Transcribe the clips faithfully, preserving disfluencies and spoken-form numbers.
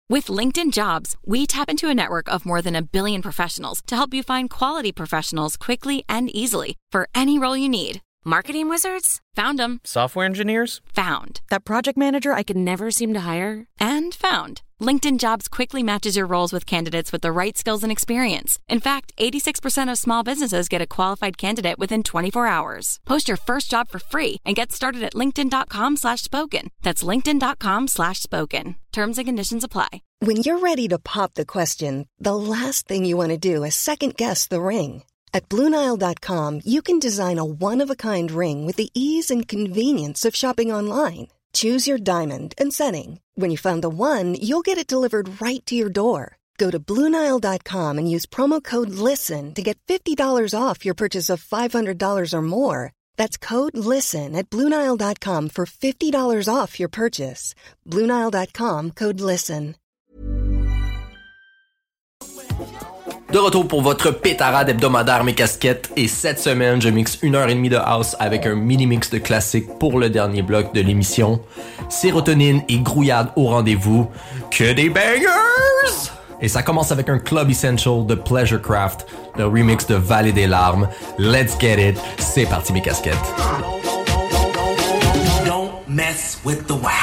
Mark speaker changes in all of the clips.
Speaker 1: With LinkedIn Jobs, we tap into a network of more than a billion professionals to help you find quality professionals quickly and easily for any role you need. Marketing wizards? Found them.
Speaker 2: Software engineers?
Speaker 1: Found. That project manager I could never seem to hire? And found. LinkedIn Jobs quickly matches your roles with candidates with the right skills and experience. In fact, eighty-six percent of small businesses get a qualified candidate within twenty-four hours. Post your first job for free and get started at linkedin.com slash spoken. That's linkedin.com slash spoken. Terms and conditions apply.
Speaker 3: When you're ready to pop the question, the last thing you want to do is second-guess the ring. At Blue Nile dot com, you can design a one-of-a-kind ring with the ease and convenience of shopping online. Choose your diamond and setting. When you find the one, you'll get it delivered right to your door. Go to Blue Nile dot com and use promo code LISTEN to get fifty dollars off your purchase of five hundred dollars or more. That's code LISTEN at Blue Nile dot com for fifty dollars off your purchase. Blue Nile dot com, code LISTEN.
Speaker 4: De retour pour votre pétarade hebdomadaire Mes Casquettes, et cette semaine je mixe une heure et demie de house avec un mini-mix de classiques pour le dernier bloc de l'émission. Sérotonine et grouillade au rendez-vous, que des bangers! Et ça commence avec un Club Essential de Pleasurecraft, le remix de Vallée des Larmes. Let's get it, c'est parti Mes Casquettes.
Speaker 5: Don't mess with the wow.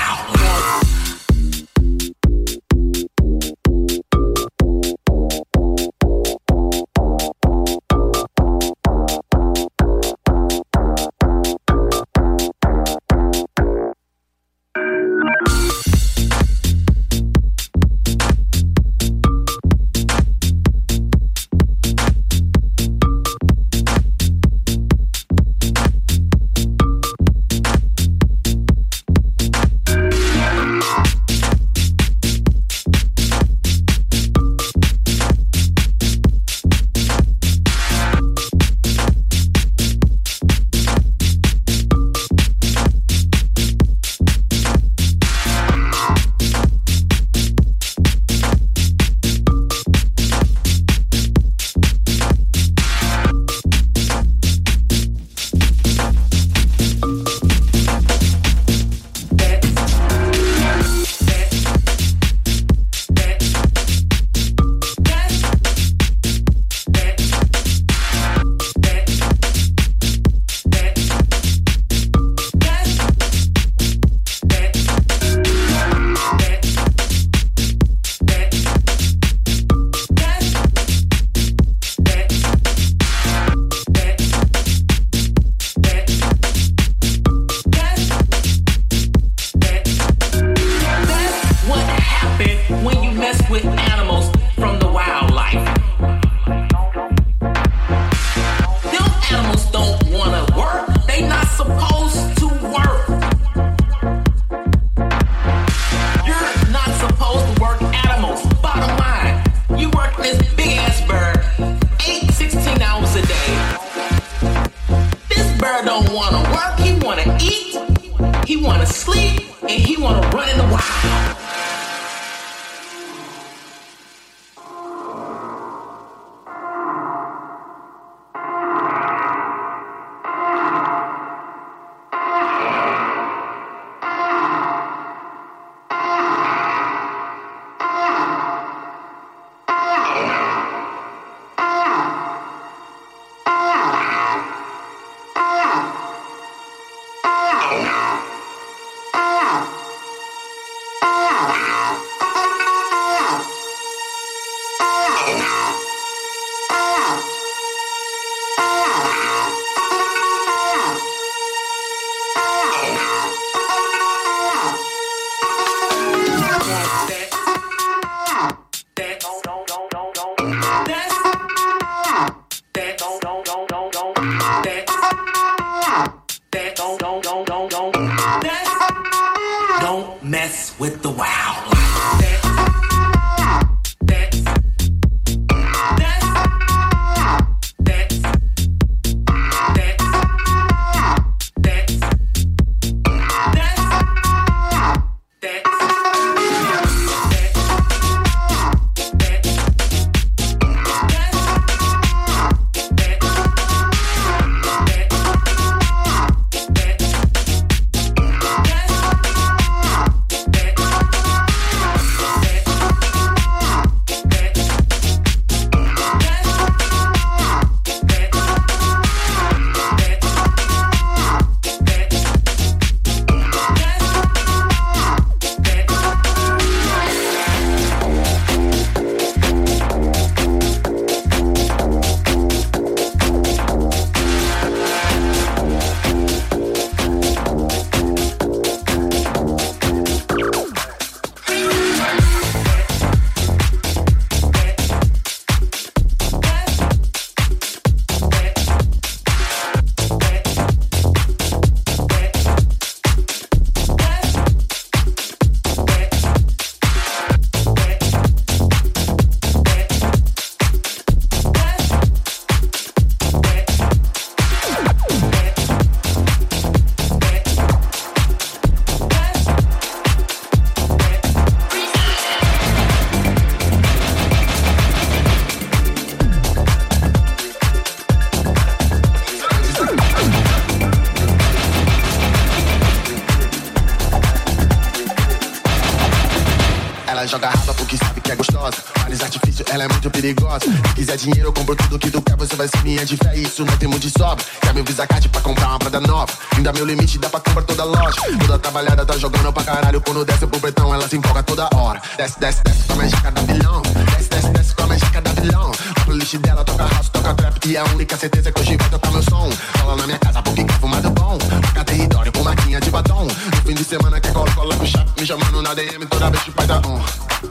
Speaker 2: Ela joga raba porque sabe que é gostosa. Vários artifícios, ela é muito perigosa. Se quiser dinheiro, eu compro tudo que tu quer. Você vai ser minha de fé, isso não tem muito de sobra. Quer meu Visa Card pra comprar uma Prada nova. Ainda meu limite, dá pra comprar toda loja. Toda trabalhada, tá jogando pra caralho. Quando desce pro pretão, ela se empolga toda hora. Desce, desce, desce com a magica da vilão. Desce, desce, desce com a magica da vilão. A playlist dela toca house, toca trap. E a única certeza é que hoje vai tocar meu som. Cola na minha casa porque quer fumado bom. Marca território com maquinha de batom. No fim de semana quer cola, cola com chapa. Me chamando na D M toda vez que faz a on.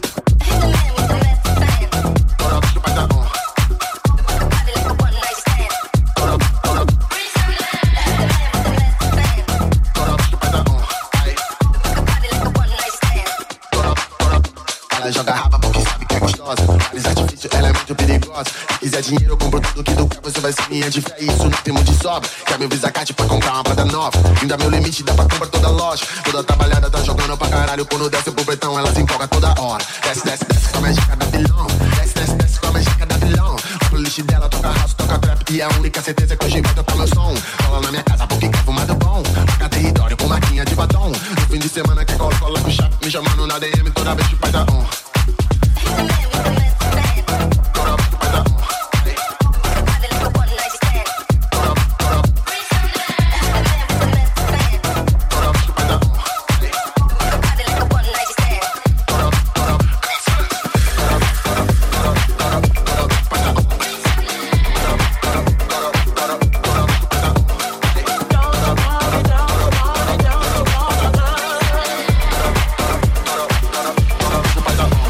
Speaker 2: Toda vez que faz a on. Ela joga raba porque sabe que é gostosa. Vários artifícios, ela é muito perigosa. Se quiser dinheiro, eu compro tudo que tu quer. Você vai ser minha de fé, isso não tem muito de sobra. Quer meu Visa Card pra comprar uma Prada nova. Ainda meu limite, dá pra comprar toda loja. Toda trabalhada, tá jogando pra caralho. Quando desce pro pretão, ela se empolga toda hora. Desce, desce, desce com a magica da vilão. Desce, desce, desce com a magica da vilão. A playlist dela toca house, toca trap. E a única certeza é que hoje vai tocar meu som. Cola na minha casa porque quer fumado bom. Marca território com maquinha de batom. No fim de semana quer cola, cola com chapa. Me chamando na D M toda vez que faz a on.
Speaker 6: Don't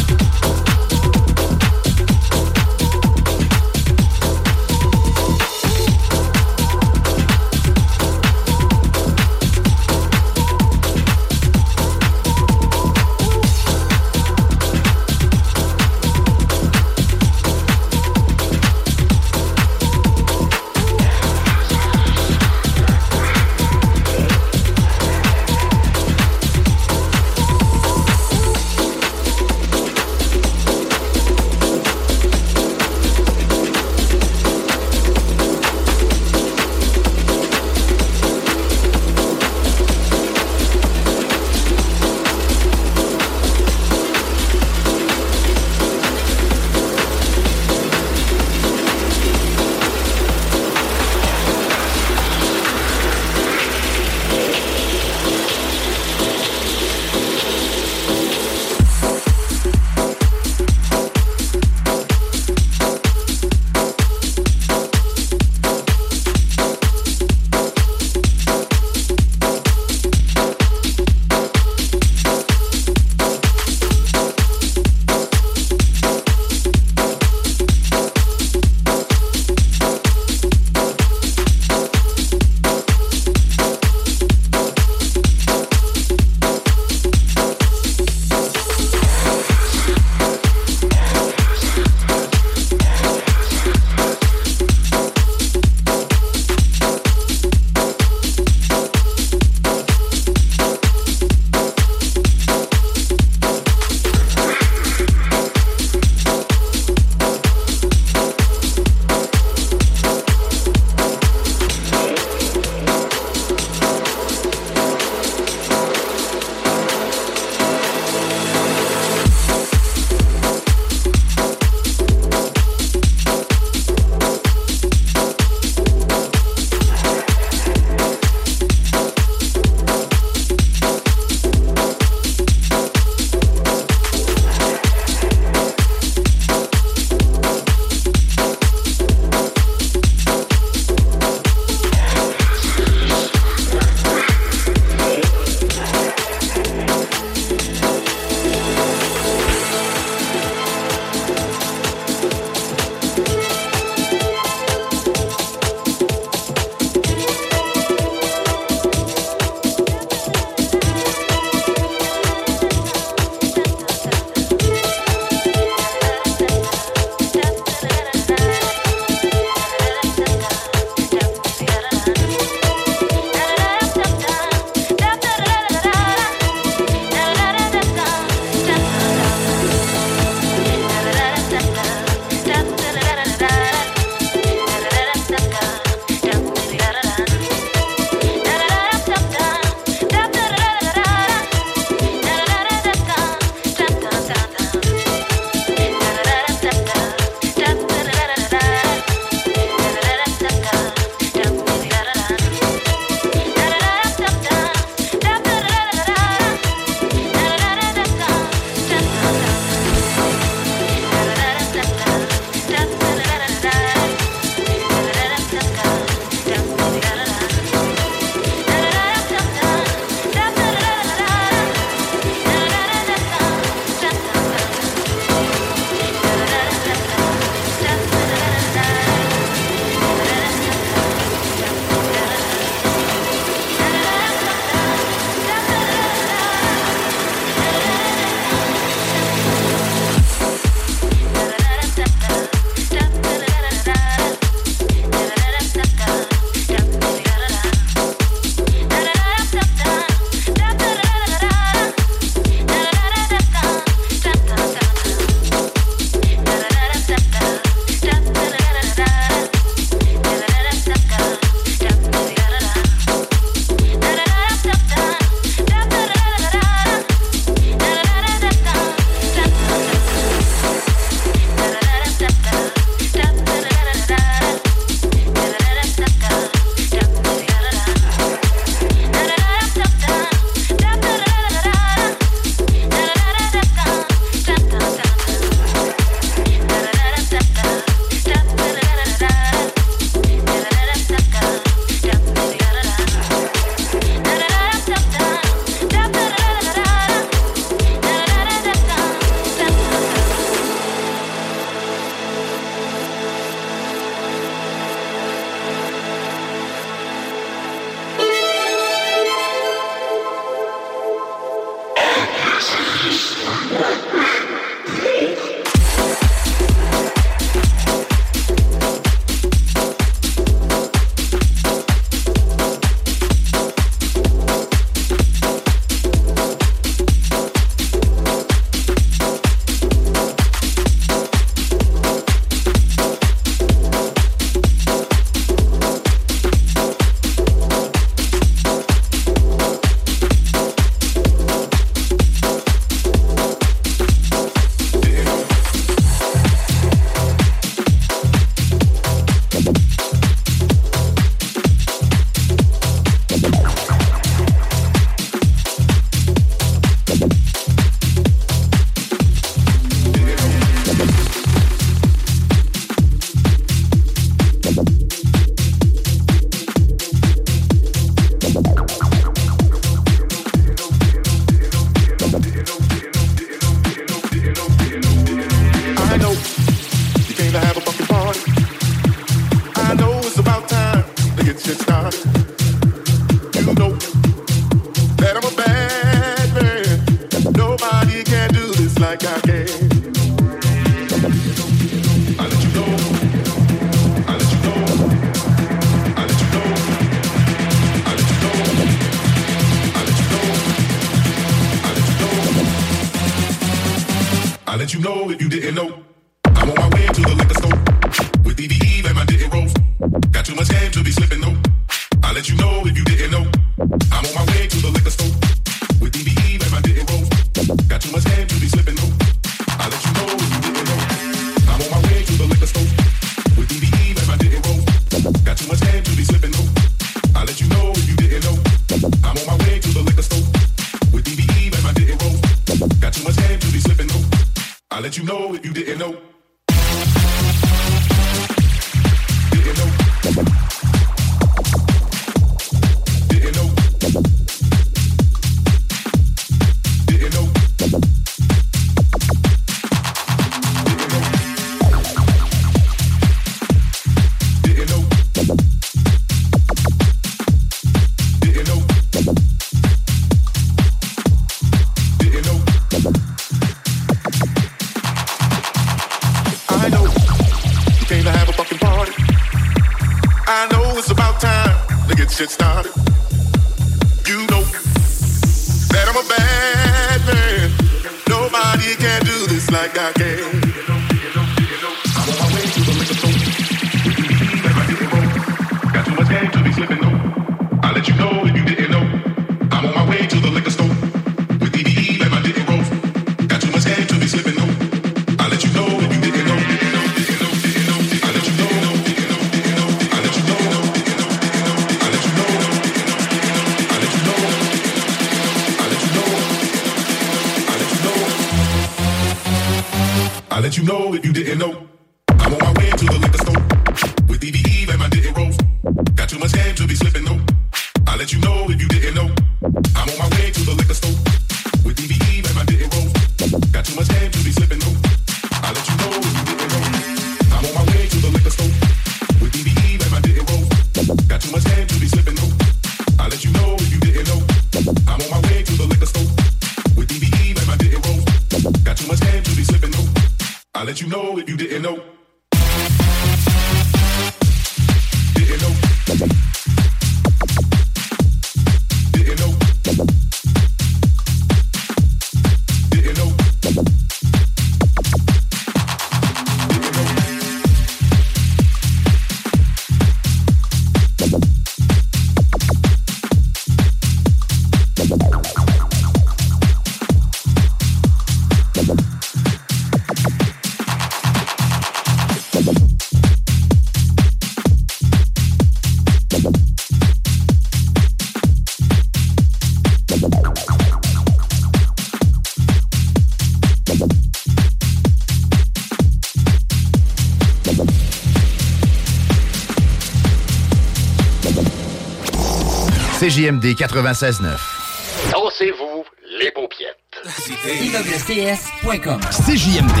Speaker 6: C J M D quatre-vingt-seize neuf.
Speaker 7: Dansez-vous les paupiettes.
Speaker 8: immeuble c s point com.
Speaker 6: C J M D.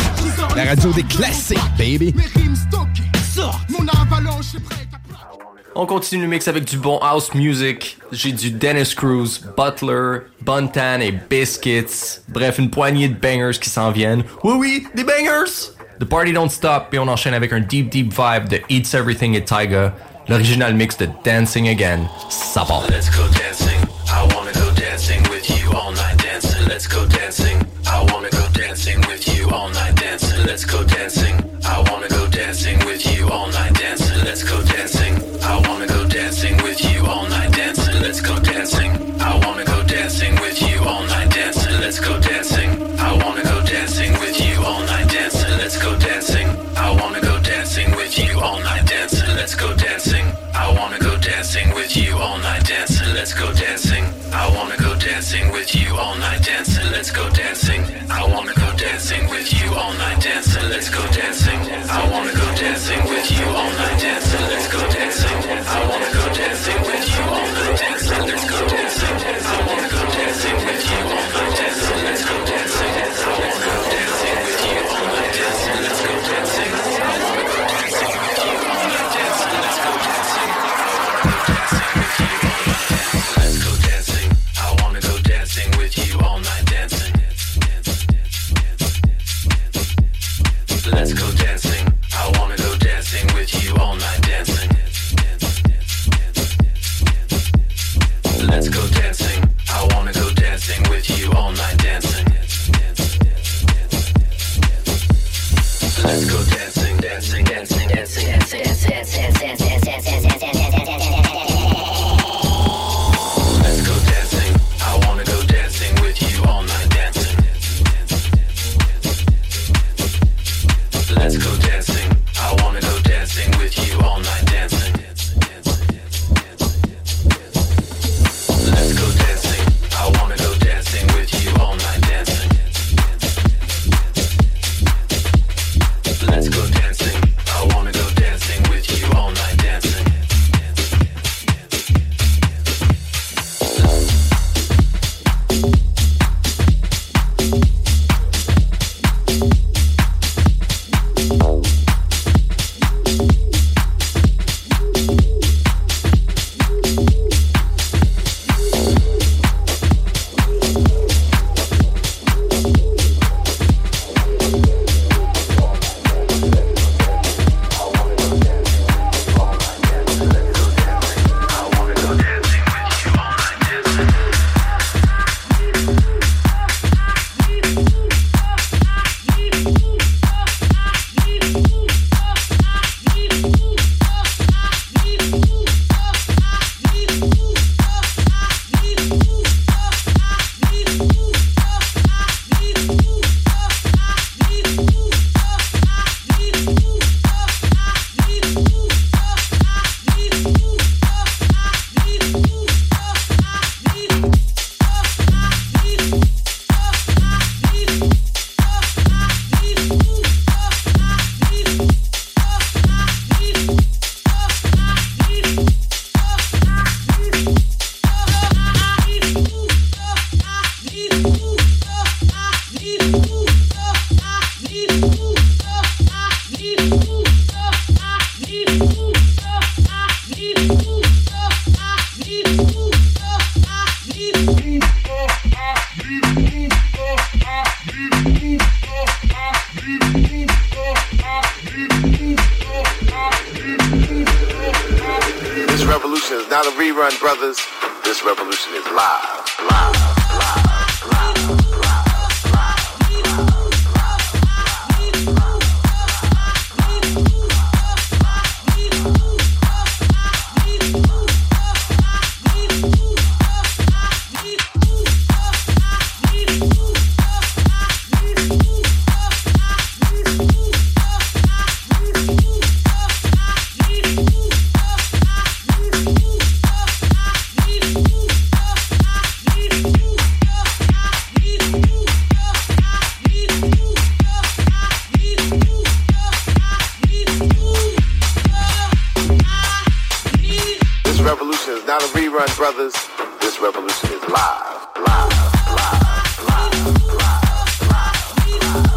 Speaker 6: La radio des classiques, baby.
Speaker 4: On On continue le mix avec du bon house music. J'ai du Dennis Cruz, Butler, Buntan et Biscuits. Bref, une poignée de bangers qui s'en viennent. Oui, oui, des bangers! The Party Don't Stop, et on enchaîne avec un deep, deep vibe de Eats Everything et Tyga. L'original mix de Dancing Again. Ça part.
Speaker 8: Let's go dancing. I wanna go dancing with you all night dancing. Let's go dancing. I wanna go dancing with you all night dancing. Let's go dancing. I wanna go dancing with you all night dancing. Let's go dancing. I wanna go dancing with you all night dancing. Let's go dancing. I wanna go dancing with you all night dancing. Let's go dancing. I wanna go dancing with you all night dancing. Let's go dancing. I wanna go dancing with you all night dancing. Let's go dancing. I wanna go dancing with you all night dancing. Let's go dancing. I wanna go dancing with you all night dancing. Let's go dancing. I wanna go dancing with you all night dancing. Let's go dancing. I wanna go dancing with you all night dancing. Let's go dancing. I wanna go dancing with you all night dancing. Let's go dancing. I wanna go dancing with you all night dancing. Let's go dancing. I wanna go dancing with you all night dancing. Let's go dancing. I wanna go dancing with you all night dancing. Let's go dancing. Let's go dancing. I wanna go dancing with you all night dancing. Let's go dancing. I wanna go dancing with you all night dancing. Let's go dancing. I wanna go dancing with you all night dancing. Let's go dancing, dancing, dancing, dancing, dancing, dancing, dancing, dancing, dancing, dancing. Let's go dancing. I wanna go dancing with you all night dancing. Let's go dancing. I wanna go dancing with you all night dancing. Let's go dancing. I wanna go dancing with you all night dancing. Let's go dancing. I wanna go dancing with you all night dancing. Brothers, this revolution is live, live, live, live. Brothers, this revolution is live, live, live, live, live, live.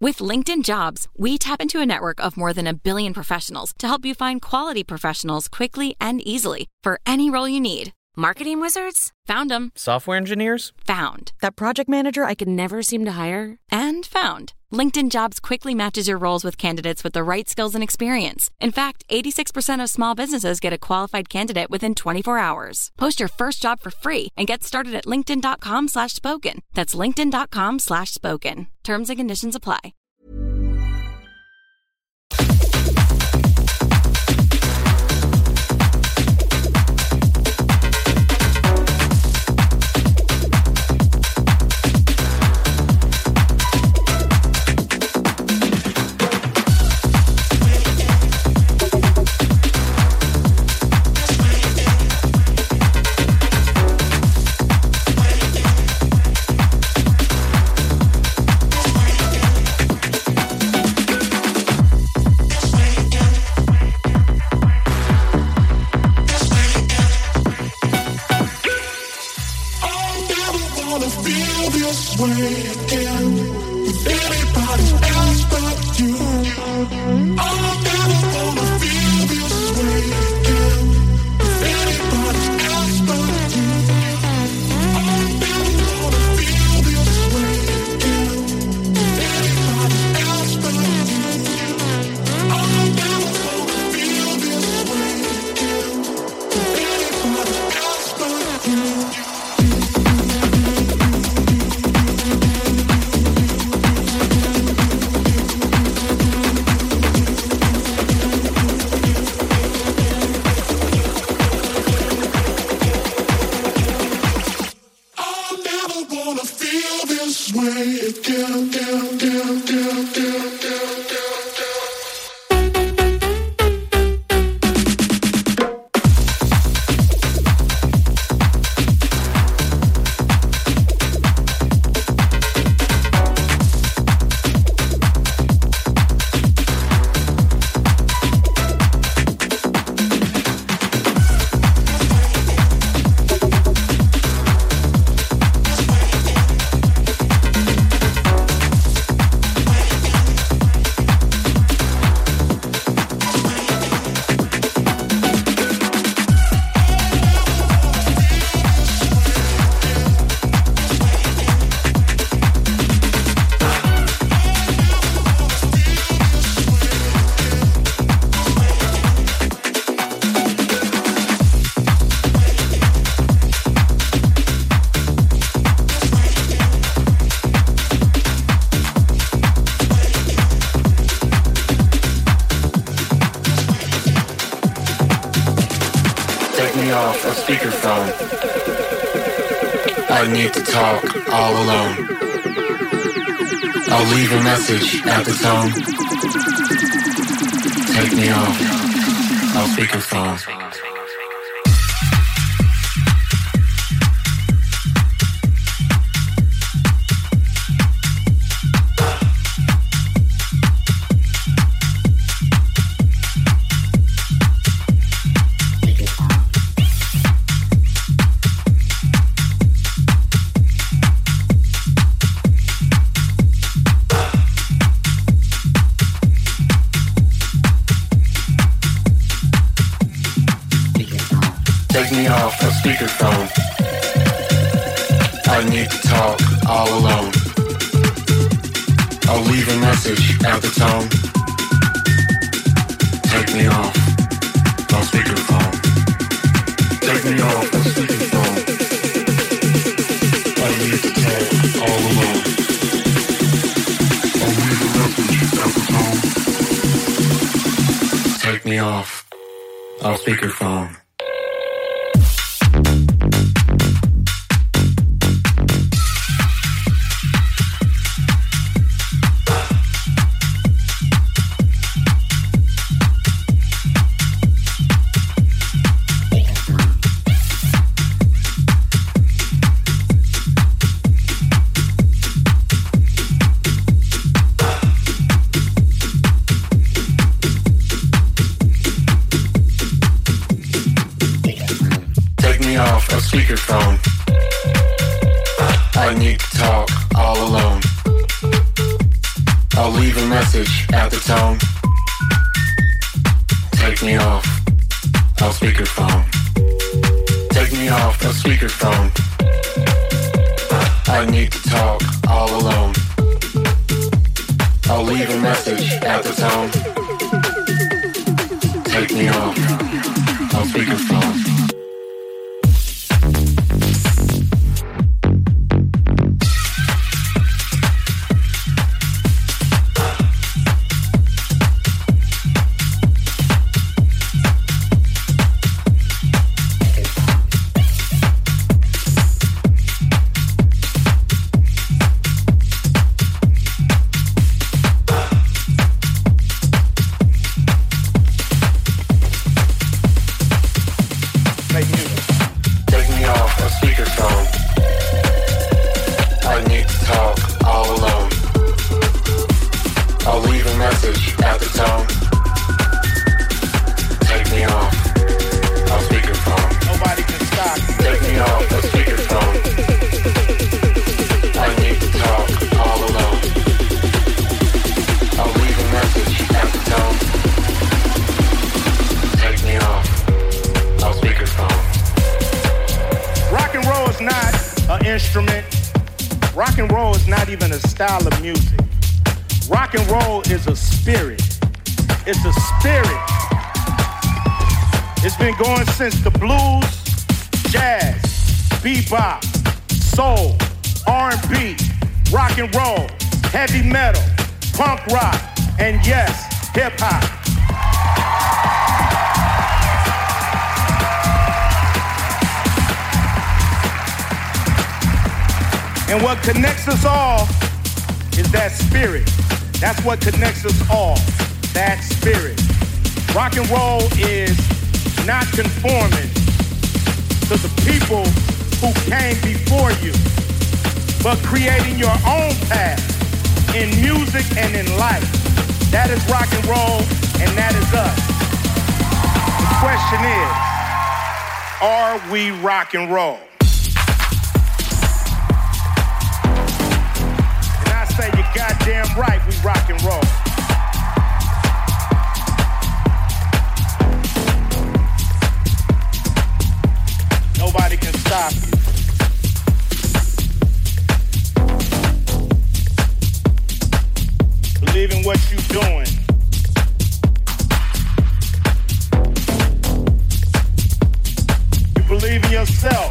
Speaker 1: With LinkedIn Jobs, we tap into a network of more than a billion professionals to help you find quality professionals quickly and easily for any role you need. Marketing wizards? Found them.
Speaker 9: Software engineers?
Speaker 1: Found. That project manager I could never seem to hire? And found. LinkedIn Jobs quickly matches your roles with candidates with the right skills and experience. In fact, eighty-six percent of small businesses get a qualified candidate within twenty-four hours. Post your first job for free and get started at linkedin.com slash spoken. That's linkedin.com slash spoken. Terms and conditions apply.
Speaker 8: Speakerphone. I need to talk all alone. I'll leave a message at the tone. Take me off. I'll speakerphone. Take me off a speakerphone. I need to talk all alone. I'll leave a message at the tone. Take me off a speakerphone. Take me off a speakerphone. I need to talk all alone. I'll leave a message at the tone. Take me off a speakerphone. Speakerphone. I need to talk all alone. I'll leave a message at the tone. Take me off, I'll speakerphone. Take me off, I'll speakerphone. I need to talk all alone. I'll leave a message at the tone. Take me off, I'll speakerphone.
Speaker 9: Since the blues, jazz, bebop, soul, R and B, rock and roll, heavy metal, punk rock, and yes, hip hop. And what connects us all is that spirit. That's what connects us all, that spirit. Rock and roll is not conforming to the people who came before you, but creating your own path in music and in life. That is rock and roll, and that is us. The question is, are we rock and roll? And I say you're goddamn right, we rock and roll. Nobody can stop you. Believe in what you're doing. You believe in yourself.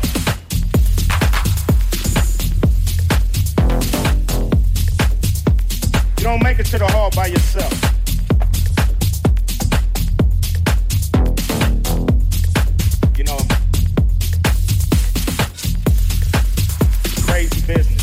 Speaker 9: You don't make it to the hall by yourself. Business.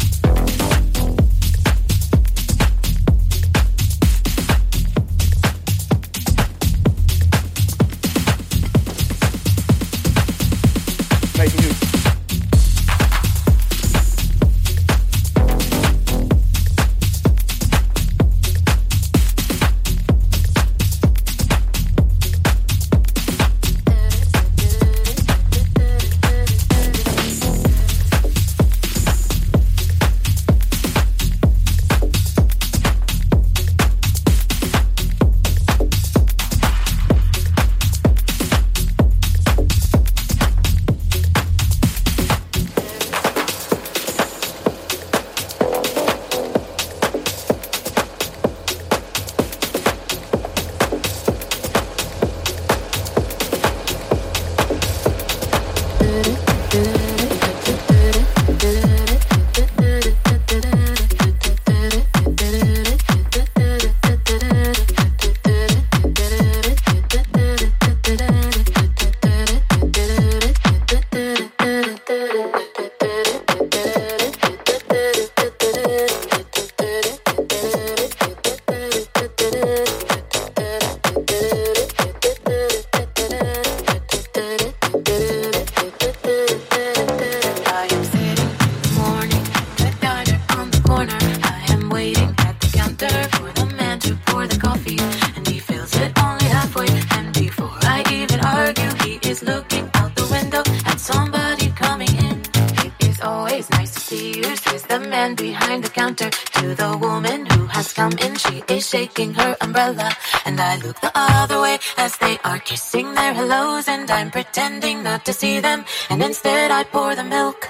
Speaker 9: Make music.
Speaker 10: the man behind the counter to the woman who has come in. She is shaking her umbrella, and I look the other way as they are kissing their hellos, and I'm pretending not to see them, and instead I pour the milk.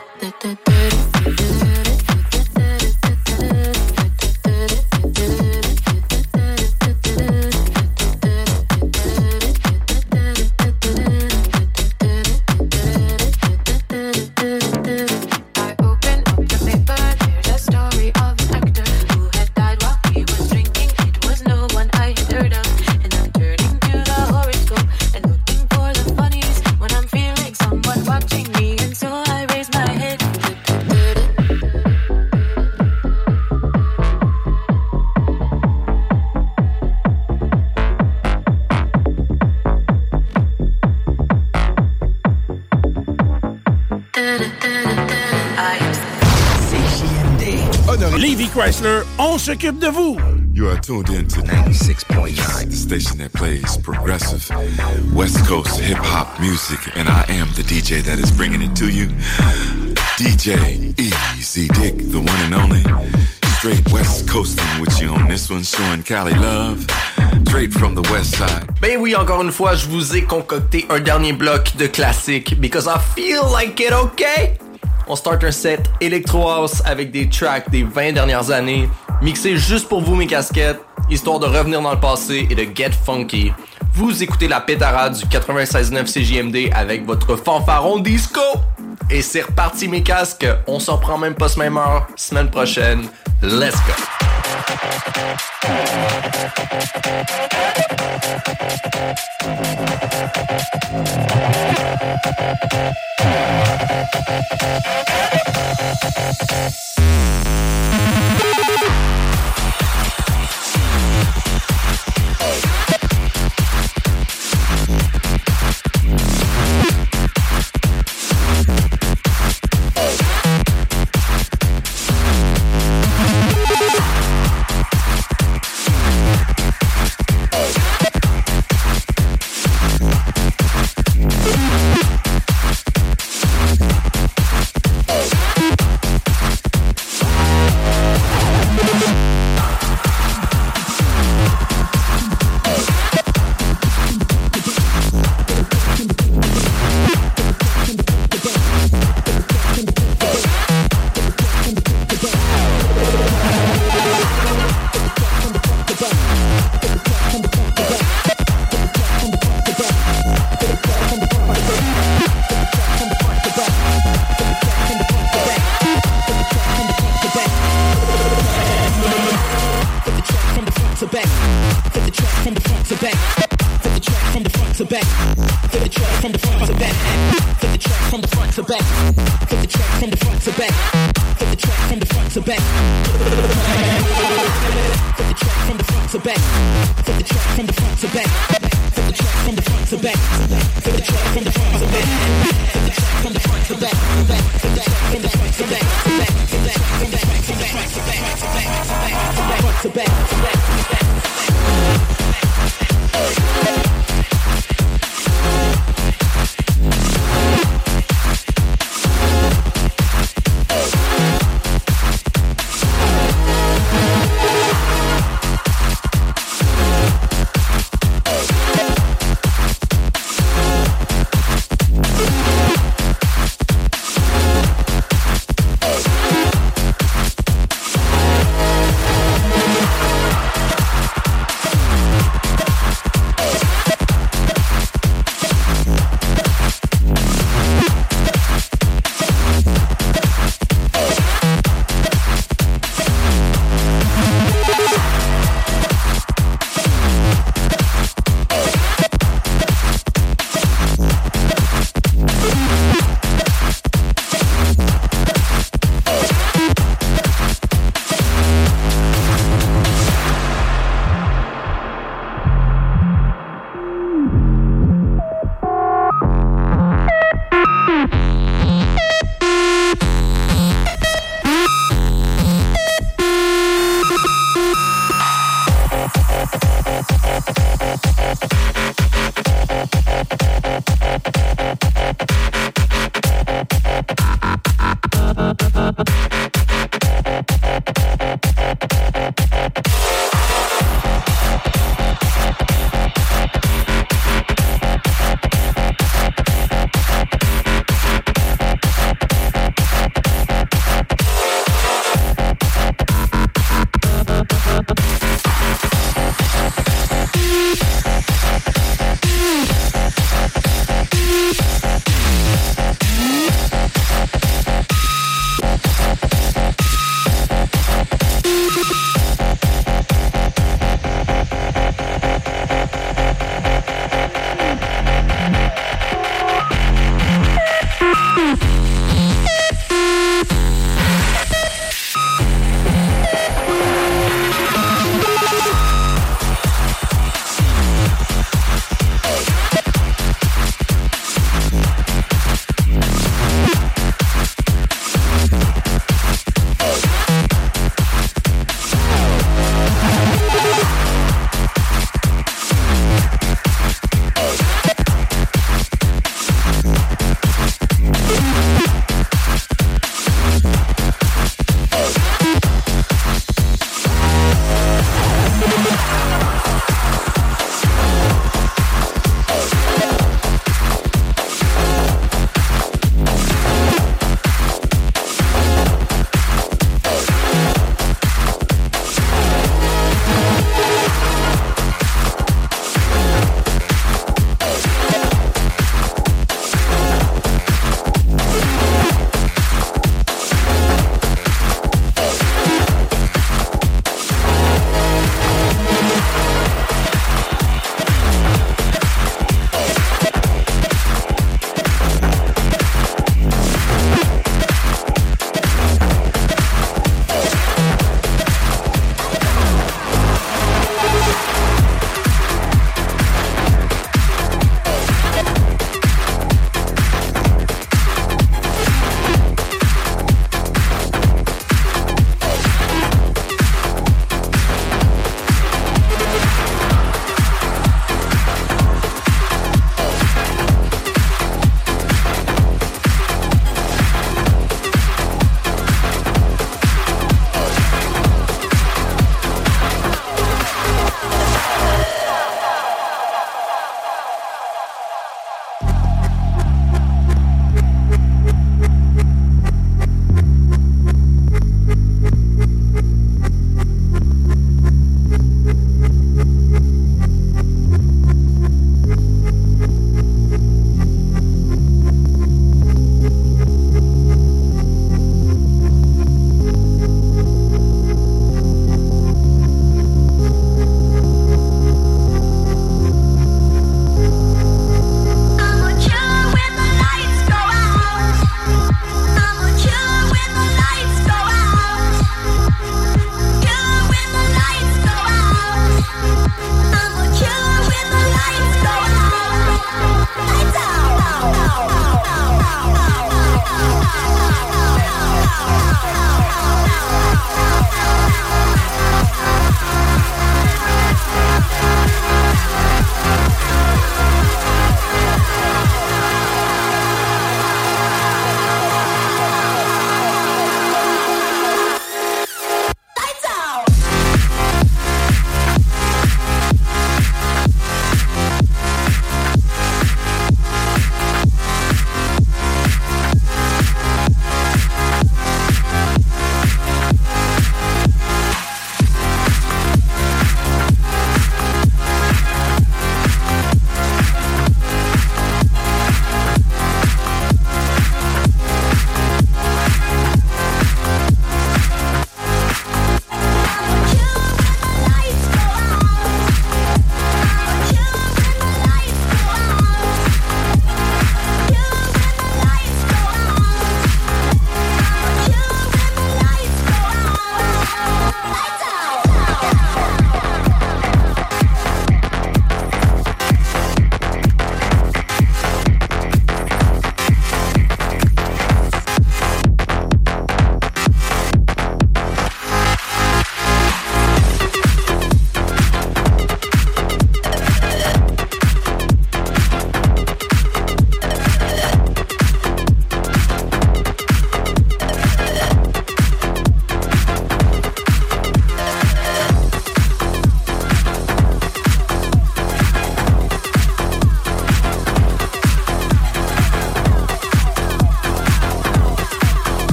Speaker 9: Chrysler, on s'occupe de vous.
Speaker 11: You are tuned in to ninety-six point nine, the station that plays progressive West Coast hip-hop music, and I am the D J that is bringing it to you. D J Easy Dick, the one and only. Straight West Coasting with you on this one, showing Cali love. Straight from the West Side.
Speaker 4: Ben oui, encore une fois, je vous ai concocté un dernier bloc de classiques, because I feel like it, okay? On start un set Electro House avec des tracks des vingt dernières années, mixés juste pour vous mes casquettes, histoire de revenir dans le passé et de get funky. Vous écoutez la pétarade du quatre-vingt-seize neuf C J M D avec votre fanfaron disco. Et c'est reparti mes casques, on s'en prend même pas ce même heure, semaine prochaine, let's go!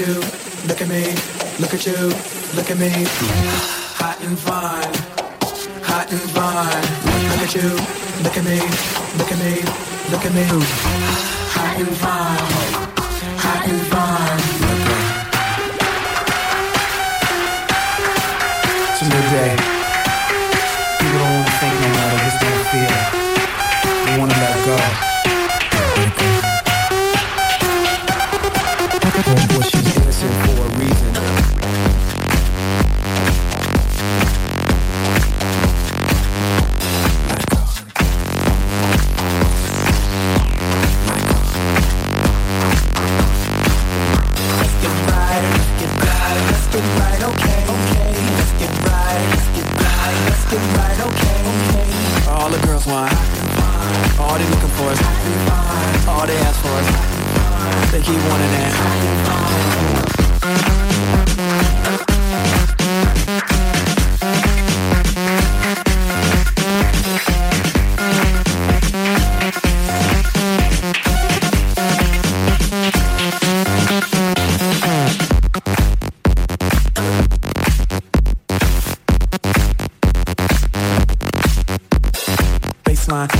Speaker 5: you, look at me, look at you, look at me. Hot and fine, hot and fine. Look at you, look at me, look at me, look at me. Hot and fine, hot and fine. It's a new day. People don't want to think no more, they just want to feel. They want to let go. Homeboy, she's innocent for a reason. Let it go. Let's get right, let's get right, let's get right, okay, okay. Let's get right, let's get right, let's get right, okay, okay. All the girls want, all they looking for is, all they ask for is. They keep wanting that. Baseline.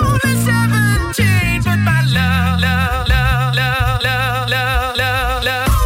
Speaker 12: seventeen, but my love, love, love, love, love, love, love.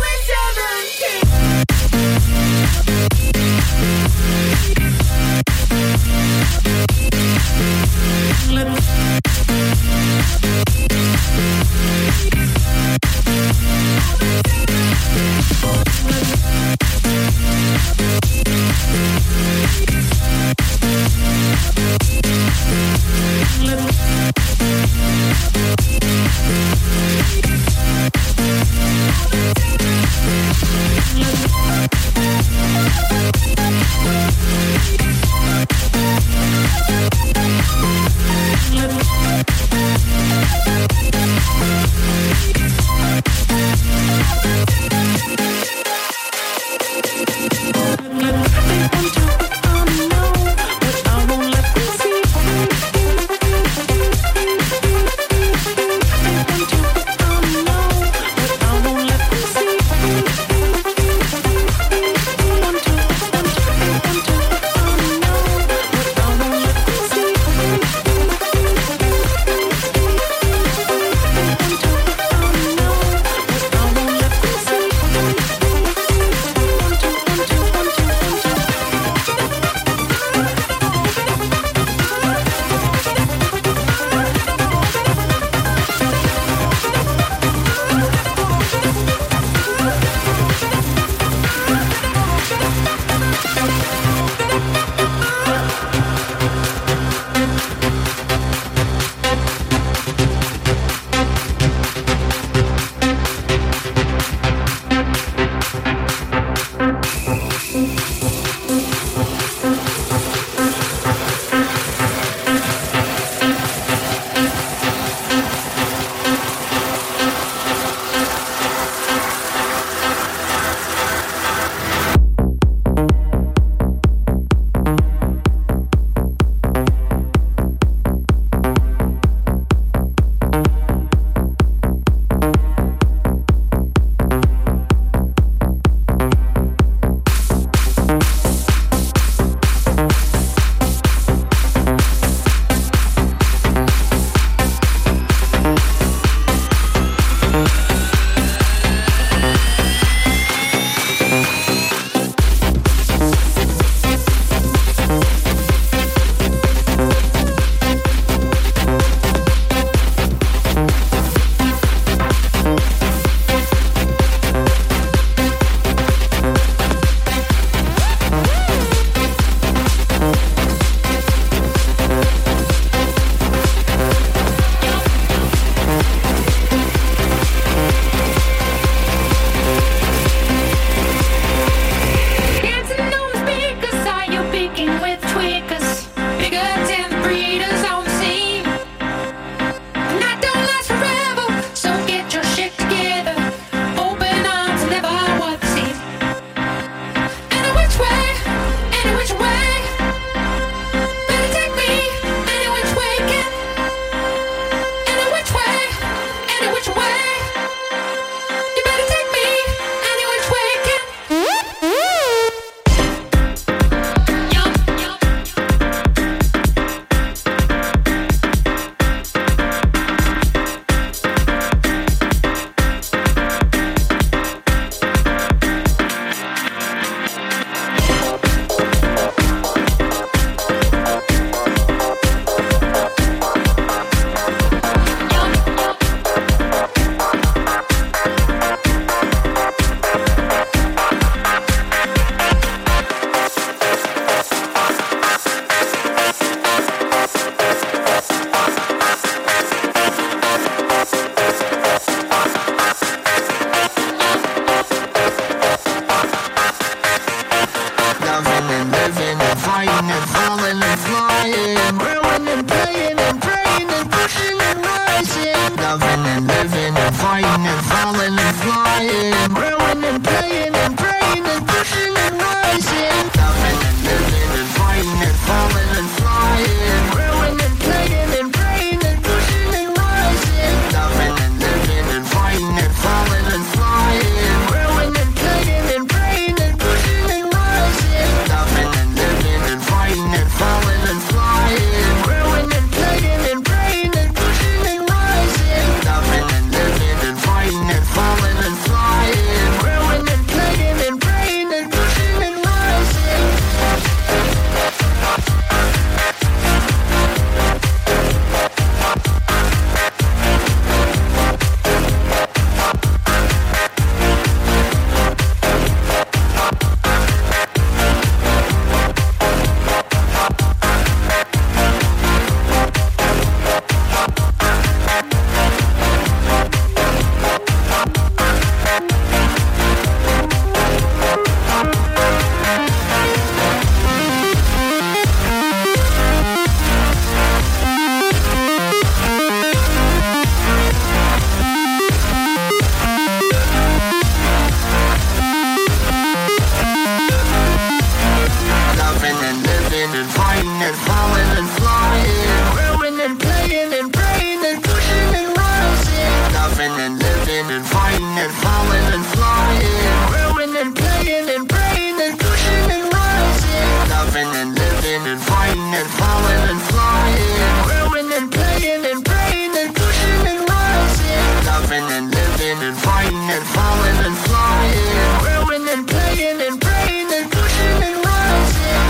Speaker 5: playing and praying and pushing and rising. Loving and living and fighting and falling and flying. Growing and playing and praying and pushing and rising. Loving and living and fighting and falling and flying. Growing and playing and praying and pushing and rising. Loving and living and fighting and falling and flying. Growing and playing and praying and pushing and rising. Loving and living and fighting and falling and flying. Growing and playing and praying and pushing and rising. Loving and living and fighting and falling and flying. Growing and playing and praying and pushing and rising. Loving and living and fighting and falling and flying. Growing and playing and praying and pushing and rising. Loving and living and fighting and falling and flying. Growing and playing and praying and pushing and rising. Loving and living and fighting and falling and flying. Growing and playing and praying and pushing and rising.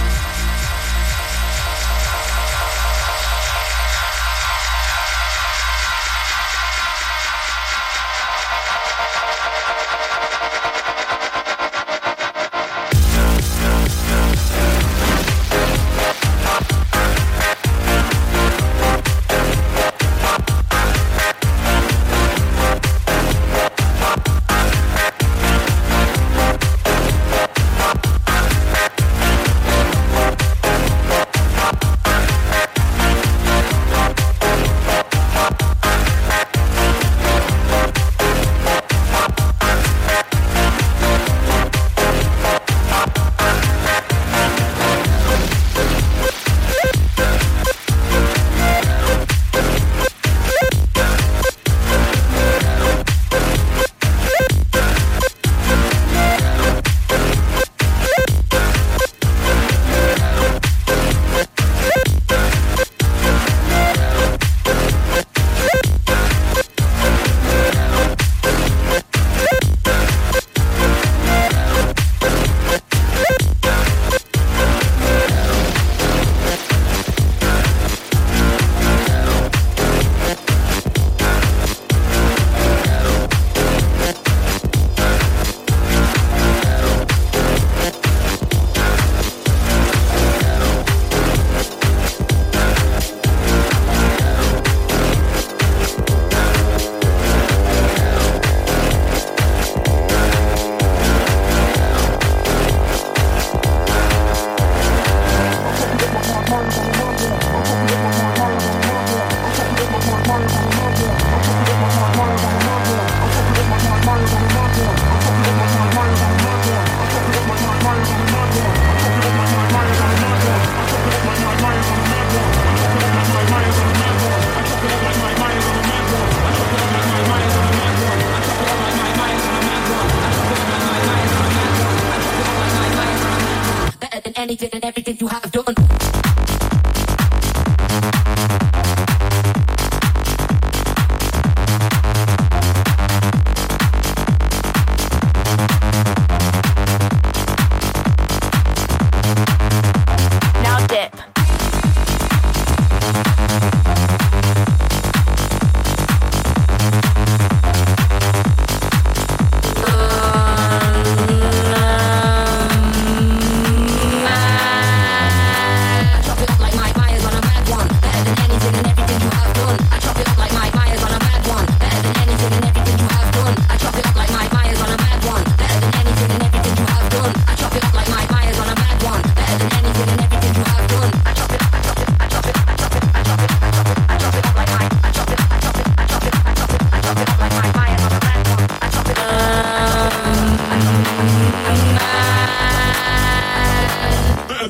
Speaker 5: Anything and everything you have done. Now dip. I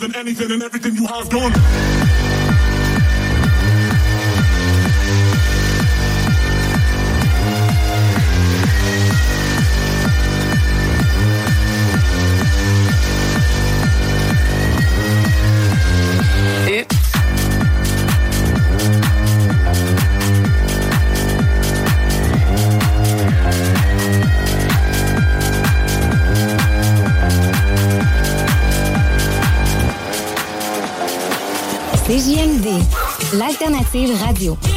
Speaker 12: than anything and everything you have done.
Speaker 13: C J M D, l'alternative radio.